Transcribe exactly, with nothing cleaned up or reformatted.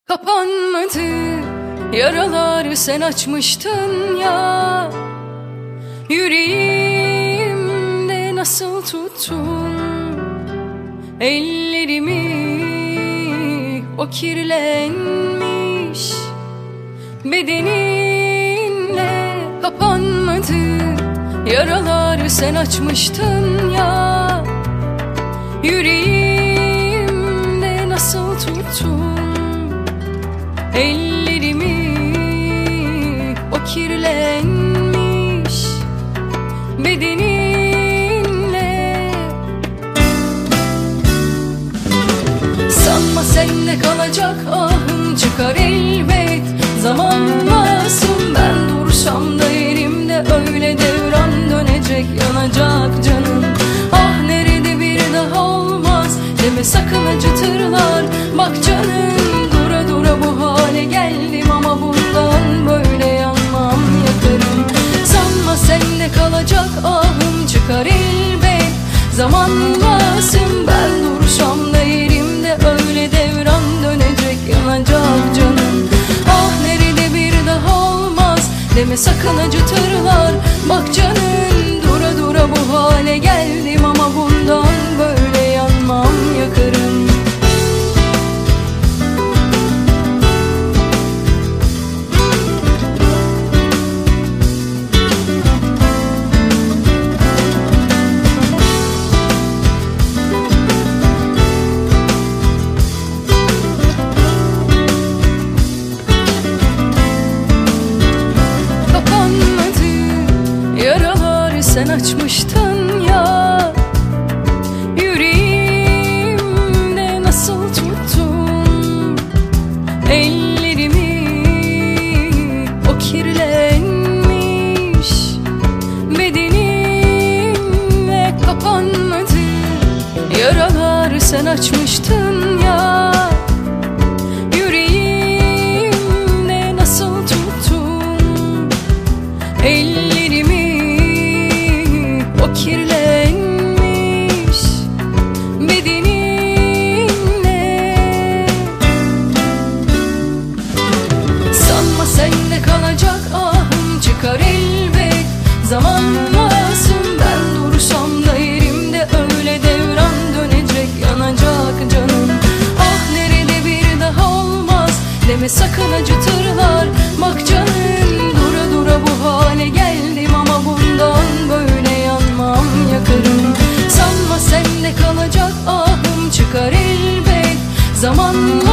Kapanmadı yaralar, sen açmıştın ya. Yüreğimde nasıl tuttun ellerimi, o kirlenmiş bedeninle. Kapanmadı yaralar, sen açmıştın ya. Yüreğimde nasıl tuttun ellerimi, o kirlenmiş bedeninle. Sanma sende kalacak ahım çıkar elbet. Zamanlasın ben dursam da yerimde, öyle devran dönecek yanacak canım. Ah nerede bir daha olmaz deme sakın, acıtırlar bak canım. Dura dura bu hale geldim ama bundan böyle yanmam yakarım. Sanma sende kalacak ahım çıkar elbet. Zamanlasın ben dursam da yerimde, öyle devran dönecek yanacak canım. Ah nerede bir daha olmaz deme sakın, acıtırlar bak canım. Dura dura bu hale geldim ama bundan böyle yanmam yakarım. Sen açmıştın ya. Yüreğimde nasıl tuttun ellerimi, o kirlenmiş bedeninle. Kapanmadı yaralar, sen açmıştın ya. Yüreğimde nasıl tuttun ellerimi, o kirlenmiş bedeninle. Sanma sende kalacak ahım çıkar elbet. Zamanlasın ben dursam da yerimde, öyle devran dönecek yanacak canım. Ah nerede bir daha olmaz deme sakın, acıtırlar bak canım. Dura dura bu hale geldim ama bundan böyle yanmam yakarım. Sanma sende kalacak ahım çıkar elbet. Zamanla